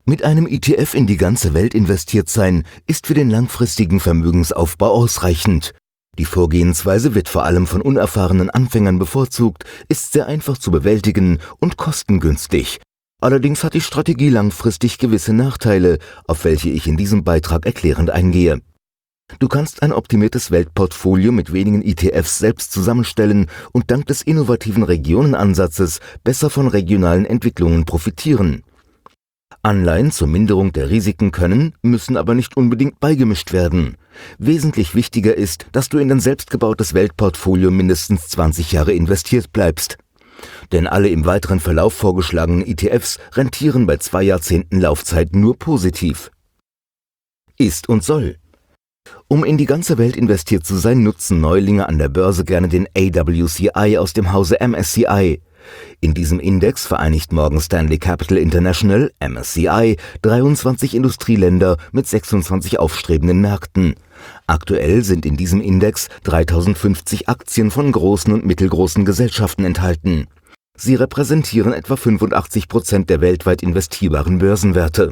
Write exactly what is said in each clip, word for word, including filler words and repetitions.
Mit einem E T F in die ganze Welt investiert sein, ist für den langfristigen Vermögensaufbau ausreichend. Die Vorgehensweise wird vor allem von unerfahrenen Anfängern bevorzugt, ist sehr einfach zu bewältigen und kostengünstig. Allerdings hat die Strategie langfristig gewisse Nachteile, auf welche ich in diesem Beitrag erklärend eingehe. Du kannst ein optimiertes Weltportfolio mit wenigen E T Fs selbst zusammenstellen und dank des innovativen Regionenansatzes besser von regionalen Entwicklungen profitieren. Anleihen zur Minderung der Risiken können, müssen aber nicht unbedingt beigemischt werden. Wesentlich wichtiger ist, dass du in dein selbstgebautes Weltportfolio mindestens zwanzig Jahre investiert bleibst. Denn alle im weiteren Verlauf vorgeschlagenen E T Fs rentieren bei zwei Jahrzehnten Laufzeit nur positiv. Ist und soll. Um in die ganze Welt investiert zu sein, nutzen Neulinge an der Börse gerne den A W C I aus dem Hause M S C I. In diesem Index vereinigt Morgan Stanley Capital International, M S C I, dreiundzwanzig Industrieländer mit sechsundzwanzig aufstrebenden Märkten. Aktuell sind in diesem Index dreitausendfünfzig Aktien von großen und mittelgroßen Gesellschaften enthalten. Sie repräsentieren etwa fünfundachtzig Prozent der weltweit investierbaren Börsenwerte.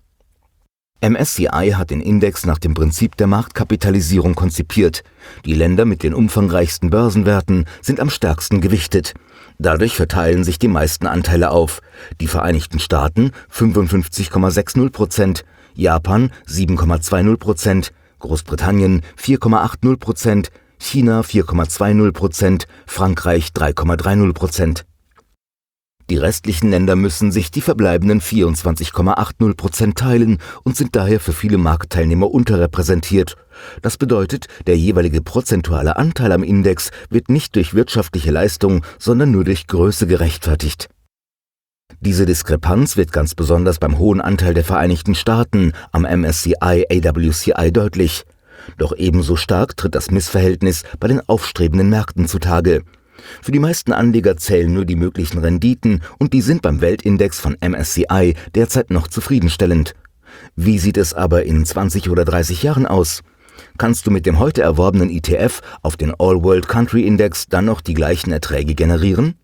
M S C I hat den Index nach dem Prinzip der Marktkapitalisierung konzipiert. Die Länder mit den umfangreichsten Börsenwerten sind am stärksten gewichtet. Dadurch verteilen sich die meisten Anteile auf. Die Vereinigten Staaten fünfundfünfzig Komma sechzig Prozent, Japan sieben Komma zwanzig Prozent, Großbritannien vier Komma achtzig Prozent, China vier Komma zwanzig Prozent, Frankreich drei Komma dreißig Prozent. Die restlichen Länder müssen sich die verbleibenden vierundzwanzig Komma achtzig Prozent teilen und sind daher für viele Marktteilnehmer unterrepräsentiert. Das bedeutet, der jeweilige prozentuale Anteil am Index wird nicht durch wirtschaftliche Leistung, sondern nur durch Größe gerechtfertigt. Diese Diskrepanz wird ganz besonders beim hohen Anteil der Vereinigten Staaten am M S C I A W C I deutlich. Doch ebenso stark tritt das Missverhältnis bei den aufstrebenden Märkten zutage. Für die meisten Anleger zählen nur die möglichen Renditen und die sind beim Weltindex von M S C I derzeit noch zufriedenstellend. Wie sieht es aber in zwanzig oder dreißig Jahren aus? Kannst du mit dem heute erworbenen E T F auf den All World Country Index dann noch die gleichen Erträge generieren?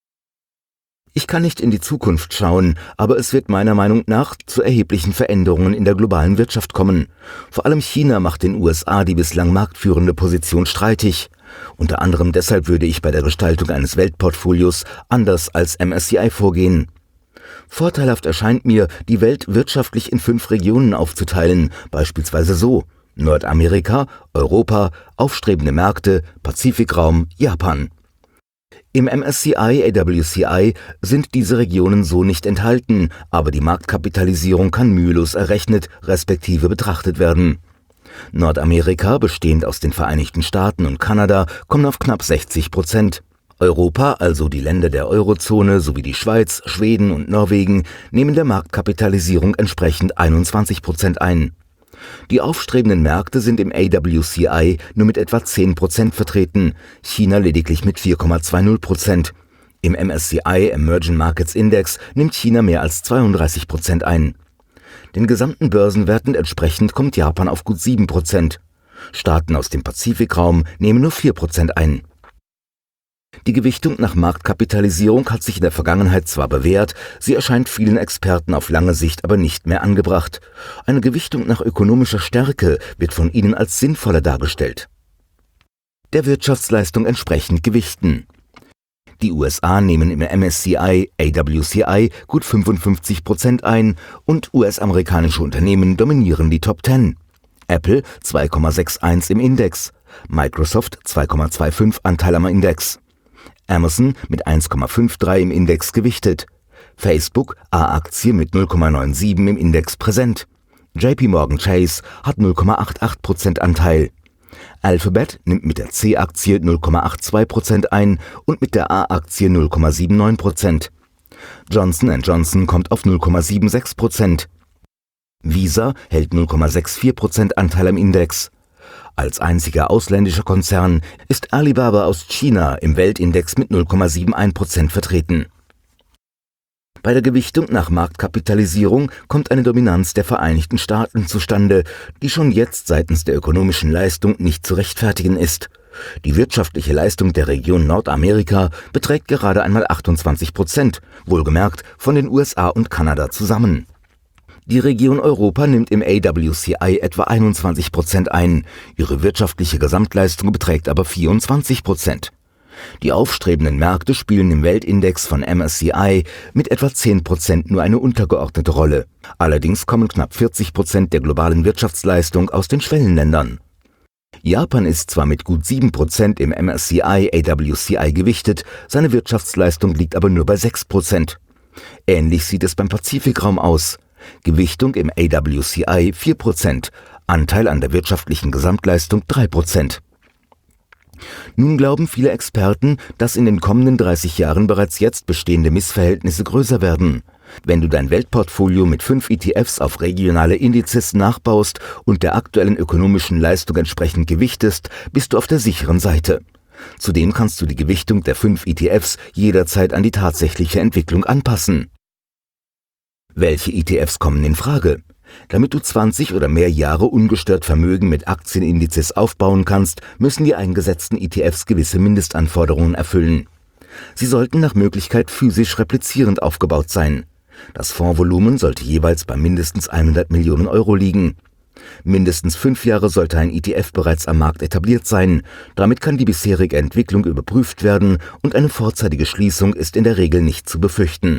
Ich kann nicht in die Zukunft schauen, aber es wird meiner Meinung nach zu erheblichen Veränderungen in der globalen Wirtschaft kommen. Vor allem China macht den U S A die bislang marktführende Position streitig. Unter anderem deshalb würde ich bei der Gestaltung eines Weltportfolios anders als M S C I vorgehen. Vorteilhaft erscheint mir, die Welt wirtschaftlich in fünf Regionen aufzuteilen, beispielsweise so: Nordamerika, Europa, aufstrebende Märkte, Pazifikraum, Japan. Im M S C I A W C I sind diese Regionen so nicht enthalten, aber die Marktkapitalisierung kann mühelos errechnet respektive betrachtet werden. Nordamerika, bestehend aus den Vereinigten Staaten und Kanada, kommt auf knapp sechzig Prozent. Europa, also die Länder der Eurozone sowie die Schweiz, Schweden und Norwegen, nehmen der Marktkapitalisierung entsprechend einundzwanzig Prozent ein. Die aufstrebenden Märkte sind im A W C I nur mit etwa zehn Prozent vertreten, China lediglich mit vier Komma zwanzig Prozent. Im M S C I Emerging Markets Index nimmt China mehr als zweiunddreißig Prozent ein. Den gesamten Börsenwerten entsprechend kommt Japan auf gut sieben Prozent. Staaten aus dem Pazifikraum nehmen nur vier Prozent ein. Die Gewichtung nach Marktkapitalisierung hat sich in der Vergangenheit zwar bewährt, sie erscheint vielen Experten auf lange Sicht aber nicht mehr angebracht. Eine Gewichtung nach ökonomischer Stärke wird von ihnen als sinnvoller dargestellt. Der Wirtschaftsleistung entsprechend gewichten. Die U S A nehmen im M S C I A W C I gut fünfundfünfzig Prozent ein und U S-amerikanische Unternehmen dominieren die Top zehn. Apple zwei Komma einundsechzig im Index, Microsoft zwei Komma fünfundzwanzig Anteil am Index, Amazon mit eins Komma dreiundfünfzig im Index gewichtet, Facebook A-Aktie mit null Komma siebenundneunzig im Index präsent, J P Morgan Chase hat null Komma achtundachtzig Prozent Anteil. Alphabet nimmt mit der C-Aktie null Komma zweiundachtzig Prozent ein und mit der A-Aktie null Komma neunundsiebzig Prozent. Johnson and Johnson kommt auf null Komma sechsundsiebzig Prozent. Visa hält null Komma vierundsechzig Prozent Anteil am Index. Als einziger ausländischer Konzern ist Alibaba aus China im Weltindex mit null Komma einundsiebzig Prozent vertreten. Bei der Gewichtung nach Marktkapitalisierung kommt eine Dominanz der Vereinigten Staaten zustande, die schon jetzt seitens der ökonomischen Leistung nicht zu rechtfertigen ist. Die wirtschaftliche Leistung der Region Nordamerika beträgt gerade einmal achtundzwanzig Prozent, wohlgemerkt von den U S A und Kanada zusammen. Die Region Europa nimmt im A W C I etwa einundzwanzig Prozent ein, ihre wirtschaftliche Gesamtleistung beträgt aber vierundzwanzig Prozent. Die aufstrebenden Märkte spielen im Weltindex von M S C I mit etwa zehn Prozent nur eine untergeordnete Rolle. Allerdings kommen knapp vierzig Prozent der globalen Wirtschaftsleistung aus den Schwellenländern. Japan ist zwar mit gut sieben Prozent im M S C I A W C I gewichtet, seine Wirtschaftsleistung liegt aber nur bei sechs Prozent. Ähnlich sieht es beim Pazifikraum aus. Gewichtung im A W C I vier Prozent, Anteil an der wirtschaftlichen Gesamtleistung drei Prozent. Nun glauben viele Experten, dass in den kommenden dreißig Jahren bereits jetzt bestehende Missverhältnisse größer werden. Wenn du dein Weltportfolio mit fünf E T Fs auf regionale Indizes nachbaust und der aktuellen ökonomischen Leistung entsprechend gewichtest, bist du auf der sicheren Seite. Zudem kannst du die Gewichtung der fünf E T Fs jederzeit an die tatsächliche Entwicklung anpassen. Welche E T Fs kommen in Frage? Damit du zwanzig oder mehr Jahre ungestört Vermögen mit Aktienindizes aufbauen kannst, müssen die eingesetzten E T Fs gewisse Mindestanforderungen erfüllen. Sie sollten nach Möglichkeit physisch replizierend aufgebaut sein. Das Fondsvolumen sollte jeweils bei mindestens hundert Millionen Euro liegen. Mindestens fünf Jahre sollte ein E T F bereits am Markt etabliert sein. Damit kann die bisherige Entwicklung überprüft werden und eine vorzeitige Schließung ist in der Regel nicht zu befürchten.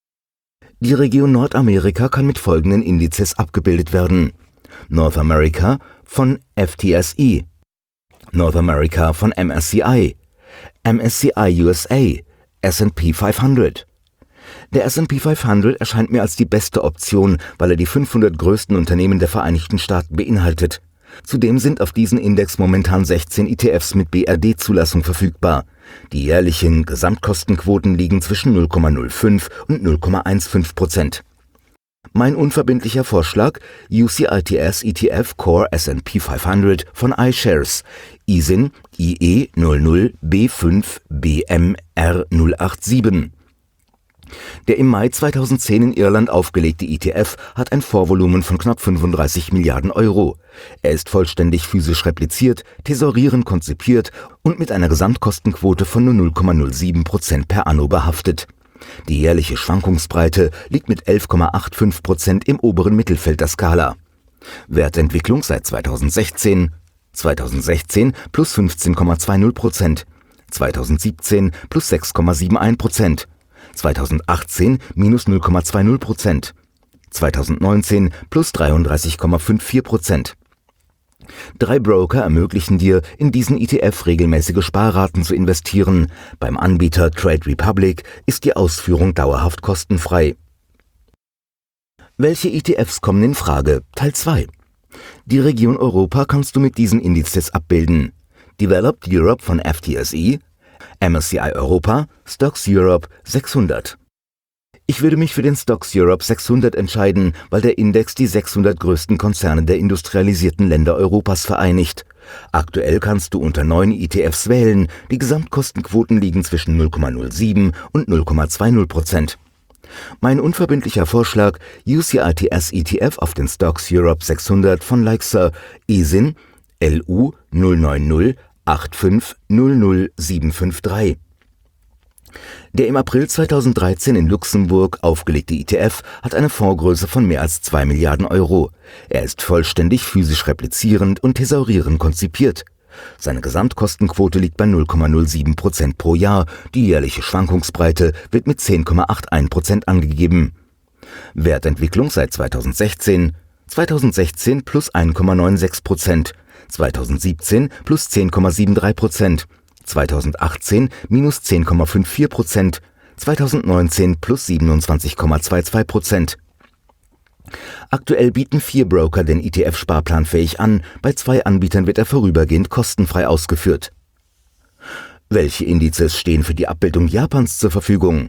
Die Region Nordamerika kann mit folgenden Indizes abgebildet werden: North America von F T S E, North America von M S C I, M S C I U S A, S and P fünfhundert. Der S and P fünfhundert erscheint mir als die beste Option, weil er die fünfhundert größten Unternehmen der Vereinigten Staaten beinhaltet. Zudem sind auf diesen Index momentan sechzehn E T Fs mit B R D-Zulassung verfügbar. Die jährlichen Gesamtkostenquoten liegen zwischen null Komma null fünf und null Komma fünfzehn Prozent. Mein unverbindlicher Vorschlag: U C I T S E T F Core S and P fünfhundert von iShares, I S I N I E null null B fünf B M R null acht sieben. Der im Mai zweitausendzehn in Irland aufgelegte E T F hat ein Fondsvolumen von knapp fünfunddreißig Milliarden Euro. Er ist vollständig physisch repliziert, thesaurierend konzipiert und mit einer Gesamtkostenquote von nur null Komma null sieben Prozent per anno behaftet. Die jährliche Schwankungsbreite liegt mit elf Komma fünfundachtzig Prozent im oberen Mittelfeld der Skala. Wertentwicklung seit zweitausendsechzehn: zweitausendsechzehn plus fünfzehn Komma zwanzig Prozent, zweitausendsiebzehn plus sechs Komma einundsiebzig Prozent, zweitausendachtzehn minus null Komma zwanzig Prozent, zweitausendneunzehn plus dreiunddreißig Komma vierundfünfzig Prozent. Drei Broker ermöglichen dir, in diesen E T F regelmäßige Sparraten zu investieren. Beim Anbieter Trade Republic ist die Ausführung dauerhaft kostenfrei. Welche E T Fs kommen in Frage? Teil zwei. Die Region Europa kannst du mit diesen Indizes abbilden: Developed Europe von F T S E, M S C I Europa, Stocks Europe sechshundert. Ich würde mich für den Stocks Europe sechshundert entscheiden, weil der Index die sechshundert größten Konzerne der industrialisierten Länder Europas vereinigt. Aktuell kannst du unter neun E T Fs wählen, die Gesamtkostenquoten liegen zwischen null Komma null sieben und null Komma zwanzig Prozent. Mein unverbindlicher Vorschlag: U C I T S E T F auf den Stocks Europe sechshundert von Leixer, I S I N L U null neun null acht fünf null null sieben fünf drei. Der im April zweitausenddreizehn in Luxemburg aufgelegte E T F hat eine Fondsgröße von mehr als zwei Milliarden Euro. Er ist vollständig physisch replizierend und thesaurierend konzipiert. Seine Gesamtkostenquote liegt bei null Komma null sieben Prozent pro Jahr, die jährliche Schwankungsbreite wird mit zehn Komma einundachtzig Prozent angegeben. Wertentwicklung seit zweitausendsechzehn: zweitausendsechzehn plus eins Komma sechsundneunzig Prozent, zweitausendsiebzehn plus zehn Komma dreiundsiebzig Prozent, zweitausendachtzehn minus zehn Komma vierundfünfzig Prozent, zweitausendneunzehn plus siebenundzwanzig Komma zweiundzwanzig Prozent. Aktuell bieten vier Broker den E T F sparplanfähig an, bei zwei Anbietern wird er vorübergehend kostenfrei ausgeführt. Welche Indizes stehen für die Abbildung Japans zur Verfügung?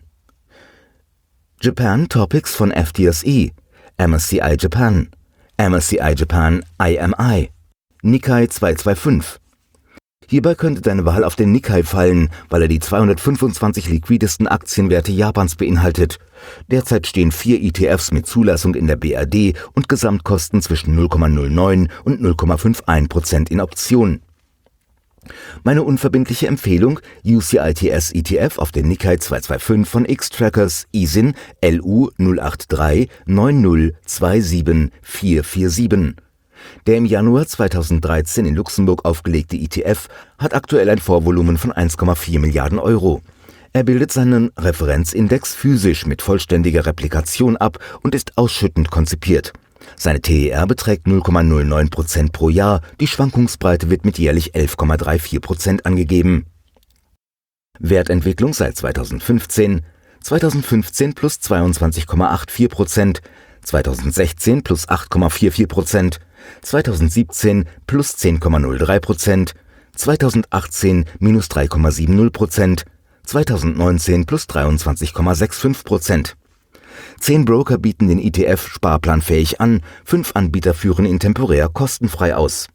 Japan Topics von F T S E, M S C I Japan, M S C I Japan I M I, Nikkei zweihunderfünfundzwanzig. Hierbei könnte deine Wahl auf den Nikkei fallen, weil er die zweihundertfünfundzwanzig liquidesten Aktienwerte Japans beinhaltet. Derzeit stehen vier E T Fs mit Zulassung in der B R D und Gesamtkosten zwischen null Komma null neun und null Komma einundfünfzig Prozent in Option. Meine unverbindliche Empfehlung: U C I T S E T F auf den Nikkei zweihundertfünfundzwanzig von X-Trackers I S I N L U null acht drei neun null zwei sieben vier vier sieben. Der im Januar zweitausenddreizehn in Luxemburg aufgelegte E T F hat aktuell ein Vorvolumen von eins Komma vier Milliarden Euro. Er bildet seinen Referenzindex physisch mit vollständiger Replikation ab und ist ausschüttend konzipiert. Seine T E R beträgt null Komma null neun Prozent pro Jahr, die Schwankungsbreite wird mit jährlich elf Komma vierunddreißig Prozent angegeben. Wertentwicklung seit zweitausendfünfzehn: zweitausendfünfzehn plus zweiundzwanzig Komma vierundachtzig Prozent, zweitausendsechzehn plus acht Komma vierundvierzig Prozent, zweitausendsiebzehn plus zehn Komma null drei Prozent, zweitausendachtzehn minus drei Komma siebzig Prozent, zweitausendneunzehn plus dreiundzwanzig Komma fünfundsechzig Prozent. Zehn Broker bieten den E T F sparplanfähig an, fünf Anbieter führen ihn temporär kostenfrei aus.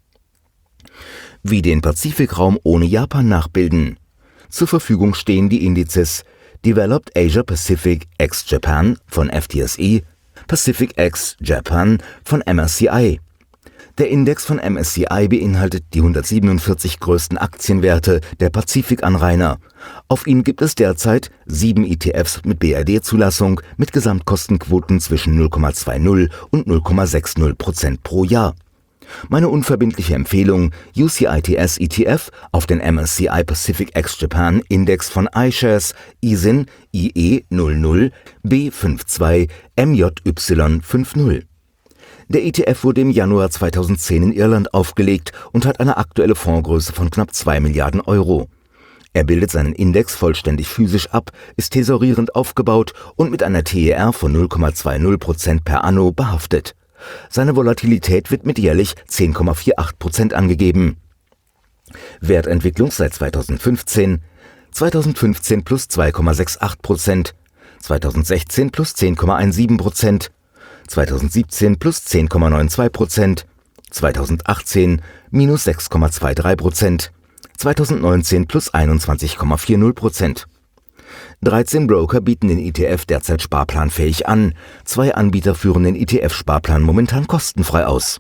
Wie den Pazifikraum ohne Japan nachbilden. Zur Verfügung stehen die Indizes Developed Asia Pacific ex-Japan von F T S E, Pacific ex-Japan von M S C I. Der Index von M S C I beinhaltet die hundertsiebenundvierzig größten Aktienwerte der Pazifikanrainer. Auf ihn gibt es derzeit sieben E T Fs mit B R D-Zulassung mit Gesamtkostenquoten zwischen null Komma zwanzig und null Komma sechzig Prozent pro Jahr. Meine unverbindliche Empfehlung: U C I T S E T F auf den M S C I Pacific ex-Japan Index von iShares I S I N I E null null B zwei fünf M J Y fünf null. Der E T F wurde im Januar zweitausendzehn in Irland aufgelegt und hat eine aktuelle Fondsgröße von knapp zwei Milliarden Euro. Er bildet seinen Index vollständig physisch ab, ist tesorierend aufgebaut und mit einer T E R von null Komma zwanzig Prozent per anno behaftet. Seine Volatilität wird mit jährlich zehn Komma achtzig Prozent angegeben. Wertentwicklung seit zweitausendfünfzehn: zweitausendfünfzehn plus zwei Komma achtundsechzig Prozent, zweitausendsechzehn plus zehn Komma siebzehn Prozent, zweitausendsiebzehn plus zehn Komma zweiundneunzig Prozent, zweitausendachtzehn minus sechs Komma dreiundzwanzig Prozent, zweitausendneunzehn plus einundzwanzig Komma vierzig Prozent. dreizehn Broker bieten den E T F derzeit sparplanfähig an, zwei Anbieter führen den E T F-Sparplan momentan kostenfrei aus.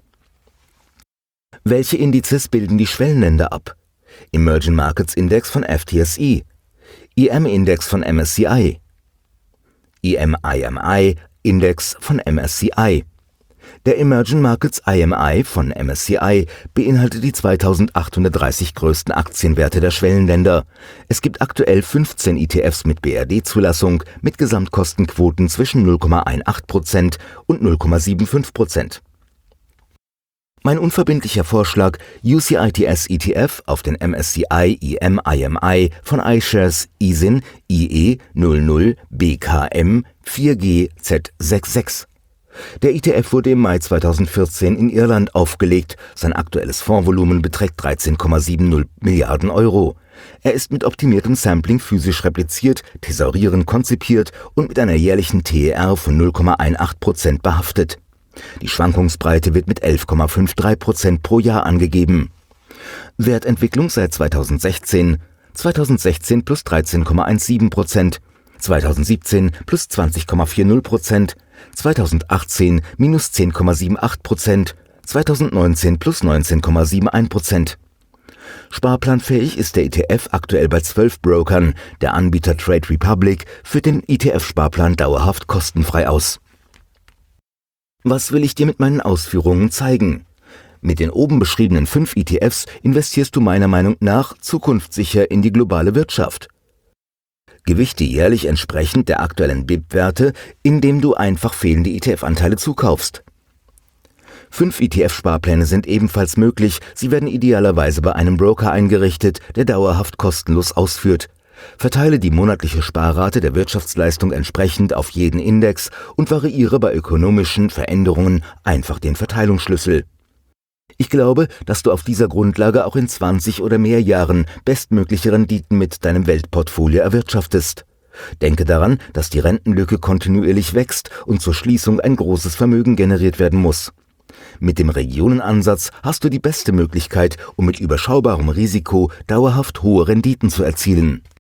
Welche Indizes bilden die Schwellenländer ab? Emerging Markets Index von F T S E, I M-Index von M S C I, I M I M I-Index von M S C I. Der Emerging Markets I M I von M S C I beinhaltet die zweitausendachthundertdreißig größten Aktienwerte der Schwellenländer. Es gibt aktuell fünfzehn E T Fs mit B R D-Zulassung mit Gesamtkostenquoten zwischen null Komma achtzehn Prozent und null Komma fünfundsiebzig Prozent. Mein unverbindlicher Vorschlag: U C I T S E T F auf den M S C I I M I M I von iShares I S I N I E null null B K M vier G Z sechsundsechzig. Der E T F wurde im Mai zweitausendvierzehn in Irland aufgelegt. Sein aktuelles Fondsvolumen beträgt dreizehn Komma siebzig Milliarden Euro. Er ist mit optimiertem Sampling physisch repliziert, thesaurierend konzipiert und mit einer jährlichen T E R von null Komma achtzehn Prozent behaftet. Die Schwankungsbreite wird mit elf Komma dreiundfünfzig Prozent pro Jahr angegeben. Wertentwicklung seit zweitausendsechzehn: zweitausendsechzehn plus dreizehn Komma siebzehn Prozent, zweitausendsiebzehn plus zwanzig Komma vierzig Prozent, zweitausendachtzehn minus zehn Komma achtundsiebzig Prozent, zweitausendneunzehn plus neunzehn Komma einundsiebzig Prozent. Sparplanfähig ist der E T F aktuell bei zwölf Brokern. Der Anbieter Trade Republic führt den E T F-Sparplan dauerhaft kostenfrei aus. Was will ich dir mit meinen Ausführungen zeigen? Mit den oben beschriebenen fünf E T Fs investierst du meiner Meinung nach zukunftssicher in die globale Wirtschaft. Gewichte jährlich entsprechend der aktuellen B I P-Werte, indem du einfach fehlende E T F-Anteile zukaufst. Fünf E T F-Sparpläne sind ebenfalls möglich. Sie werden idealerweise bei einem Broker eingerichtet, der dauerhaft kostenlos ausführt. Verteile die monatliche Sparrate der Wirtschaftsleistung entsprechend auf jeden Index und variiere bei ökonomischen Veränderungen einfach den Verteilungsschlüssel. Ich glaube, dass du auf dieser Grundlage auch in zwanzig oder mehr Jahren bestmögliche Renditen mit deinem Weltportfolio erwirtschaftest. Denke daran, dass die Rentenlücke kontinuierlich wächst und zur Schließung ein großes Vermögen generiert werden muss. Mit dem Regionenansatz hast du die beste Möglichkeit, um mit überschaubarem Risiko dauerhaft hohe Renditen zu erzielen.